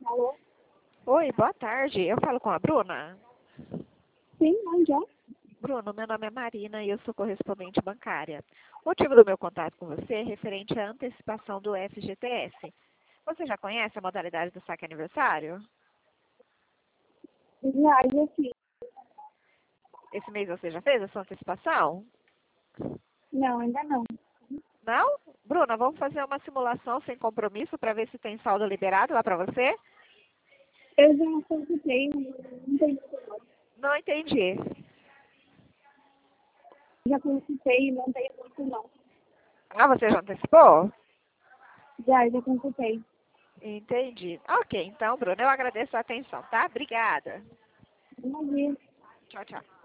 Alô? Oi, boa tarde. Eu falo com a Bruna. Sim, onde é? Bruno, meu nome é Marina e eu sou correspondente bancária. O motivo do meu contato com você é referente à antecipação do FGTS. Você já conhece a modalidade do saque aniversário? Já, sim. Esse mês você já fez a sua antecipação? Não, ainda não. Não? Bruna, vamos fazer uma simulação sem compromisso para ver se tem saldo liberado lá para você? Eu já consultei, não tem muito. Não entendi. Já consultei, não tem muito não. Ah, você já antecipou? Já consultei. Entendi. Ok, então, Bruna, eu agradeço a atenção, tá? Obrigada. Imagina. Tchau, tchau.